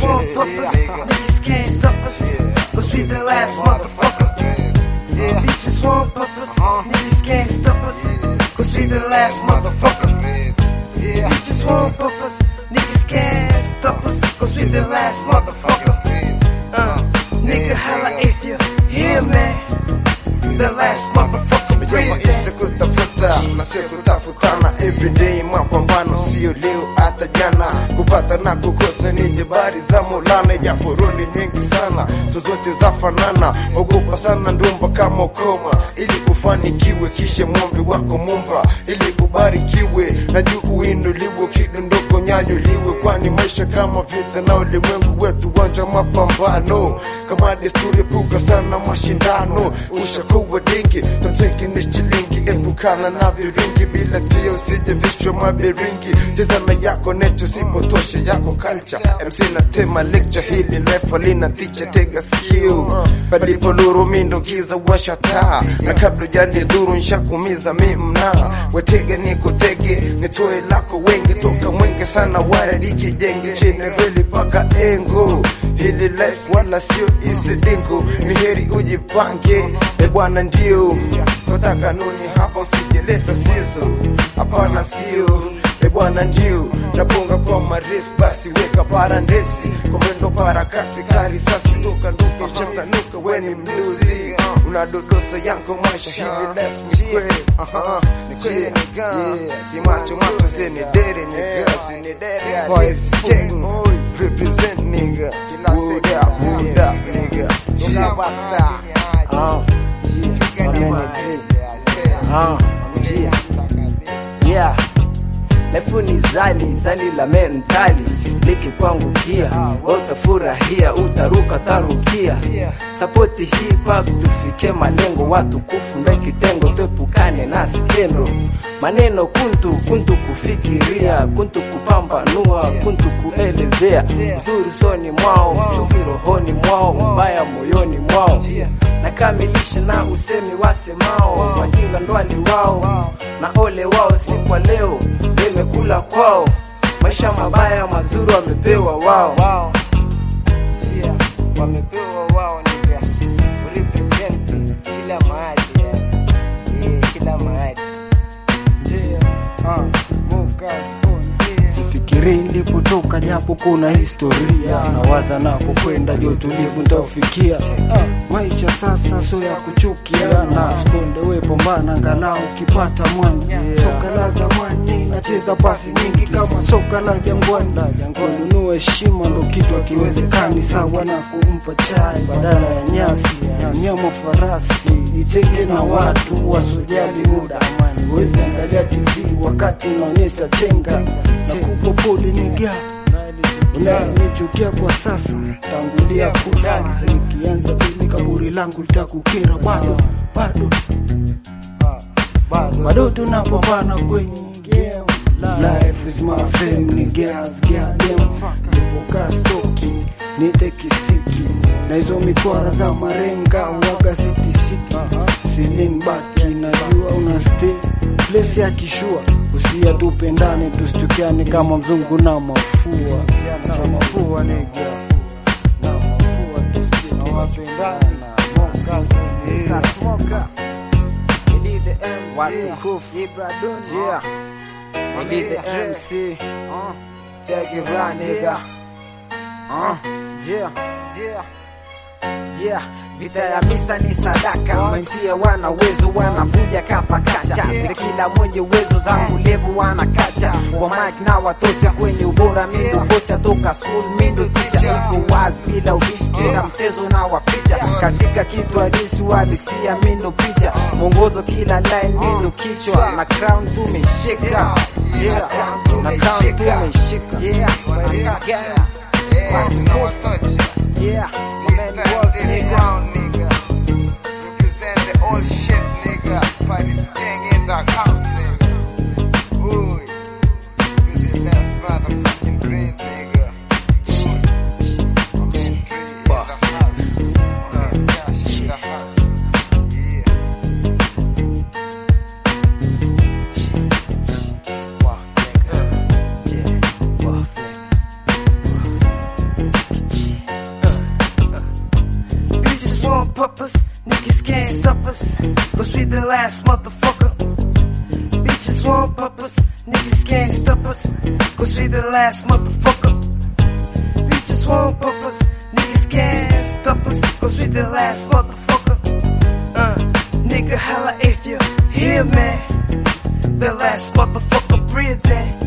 want purpose, niggas can't stop us, cause we the last motherfucker. Bitches want purpose, niggas can't stop us, cause we the last motherfucker. Bitches want purpose, niggas can't stop us, cause we the last motherfucker. Nigga holla if you hear me, the last motherfucker. Maisha kutafuta na sio kutafutana, everyday mapambano, sio leo hata jana. Kupata na kukosa ni jabari za Maulana, japo roli nyingi sana, so zote zafanana. Ogopa sana ndumba kama ukoma, ili ufanikiwe kisha mwombe wako Muumba, ili ubarikiwe na juu uinuliwe, kidondoko nyanyuliwe. Kwani maisha kama vita na ulimwengu wetu wanja mapambano. Kama desturi puka sana mashindano, ushakuwa dingi tateke ni shilingi. Epukana na viringi, bila tio usije vishwa mabiringi. Cheza na yako necho, sipotoshe yako culture. MC na tema lecture, hili life alina teacher, tega skill. Palipo nuru mindo giza washa taa, na kabla jani dhuru nshakumiza mimna. Wetege niko tege, nitoe lako wenge, toka mwenge sana waradi jenge. Chine kweli paka engo, hili life wala sio isidingo. Ni heri ujipange, bwana ndio kota kanuni hapa, usijeleta sizo, hapana sio. Bwana ndio napunga kwa marefu, basi weka parandesi kwa mwendo parakasi, kari sasi nuka nuka chesta nuka. Weni mluzi unadodosa yanko maisha, hili life ni kweli. Ni kweli kimacho macho zeni dere nigga, zeni dere boy king represent nigga, wood up nigga, shabata yeah. Lefu ni zali la mentali, liki kwangu kia, utafurahia, utaruka tarukia. Sapoti hip hop tufike malengo, watu kufunde kitengo, tepukane na skendo. Maneno kuntu kufikiria, kuntu kupambanua, kuntu kuelezea. Uzuri soni mwao, chuki rohoni mwao, mbaya moyoni mwao. Nakamilisha na usemi wasemao, wajinga ndwali wao, na ole wao si kwa leo, limekula kwao. Maisha mabaya mazuri wamepewa wao, wamepewa wao nigga. Represent kila mahali, kila mahali. Sifikiri nilipotoka japo kuna historia, nawaza napokwenda ndio tulivu nitaufikia. Maisha sasa sio ya kuchukiana, skonde we pambana angalau ukipata mwani. Soka la zamani nacheza pasi nyingi kama soka la jangwani. Kununua heshima ndo kitu hakiwezekani, sawa na kumpa chai badala ya nyasi. Nyama farasi itenge na watu wasojali muda, wezi angalia TV wakati naonyesha chenga. Na kupopoli niga unanichukia kwa sasa, tangulia kudani. Nikianza pili kaburi langu litakukera, bado tunapambana kwenye game. Life is my fame niggas, goddamn. Nipoka stoki, nite kisiki, na hizo mikwara za marenga waga sitishiki. Siling baki, najua una stay place ya kishua. Usia tupendane tustukiane kama mzungu na mafua. Na mafua nigga, na mafua tustukiane wapendane. Moka smoker, ili the MC watu kufu Ibraduni, yeah. Ili the MC check it right nigga, yeah. Vita ya misa ni sadaka, mwenzie wana uwezo wanavuja kapa kacha. Vile kila mwenye uwezo zangu levu wana kacha. Kwa mic na watocha kwenye ubora mindo kocha, toka school mindo teacher. Iko wazi bila ubishi, kila mchezo na waficha. Katika kitu halisi walisia mindo picha. Mwongozo kila line mindo kichwa, na crown tumeshika. Yeah, na crown tumeshika. Yeah, my man Wolf nigga, represent the old shit nigga, party gang in the house nigga. Ooh, this is that motherfucking green nigga. up us, niggas can't stop us, cause we the last motherfucker. Bitches won't pop us, niggas can't stop us, cause we the last motherfucker. Bitches won't pop us, niggas can't stop us, cause we the last motherfucker. Nigga holla if you hear me, the last motherfucker breathing.